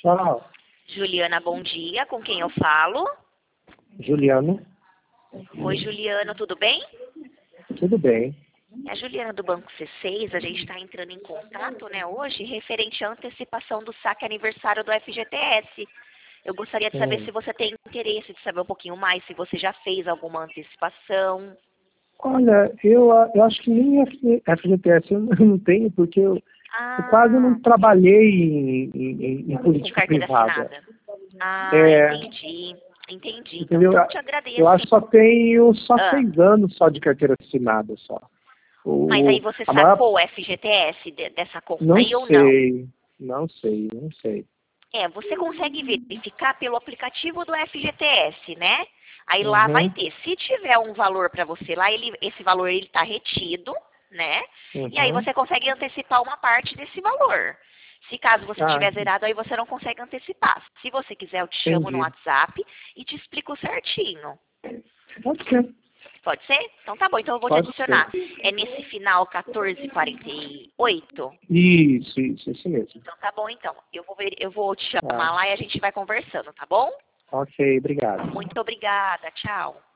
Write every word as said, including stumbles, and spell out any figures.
Tchau. Juliana, bom dia. Com quem eu falo? Juliano, Oi, Juliana, tudo bem? tudo bem? É a Juliana do Banco C seis. A gente está entrando em contato, né, hoje, referente à antecipação do saque aniversário do F G T S. Eu gostaria de saber Hum. se você tem interesse de saber um pouquinho mais, se você já fez alguma antecipação. Olha, eu, ah, eu acho que nem F- FGTS eu não tenho, porque eu, eu quase não Ah, trabalhei em, em- em com política carteira privada. assinada. Ah, É, entendi. Entendi. Então, entendeu? então eu te Eu agradeço. acho que só tenho só Ah, seis anos só de carteira assinada só. mas aí O, você a maior, sacou o F G T S de- dessa conta não aí ou não? sei, não sei, não sei. É, você consegue verificar pelo aplicativo do F G T S, né? Aí lá vai Uhum, ter. Se tiver um valor para você lá, ele, esse valor ele está retido, né? E aí uhum. você consegue antecipar uma parte desse valor. Se caso você Ah, tiver zerado, aí você não consegue antecipar. Se você quiser, eu te chamo no entendi. WhatsApp e te explico certinho. Pode ser, Pode ser? Então tá bom, então eu vou te pode ser. adicionar. É nesse final quatorze quarenta e oito? Isso, isso, isso mesmo. Então tá bom, então. Eu vou, ver, eu vou te Ah, chamar lá e a gente vai conversando, tá bom? ok, obrigado. Muito obrigada. Tchau.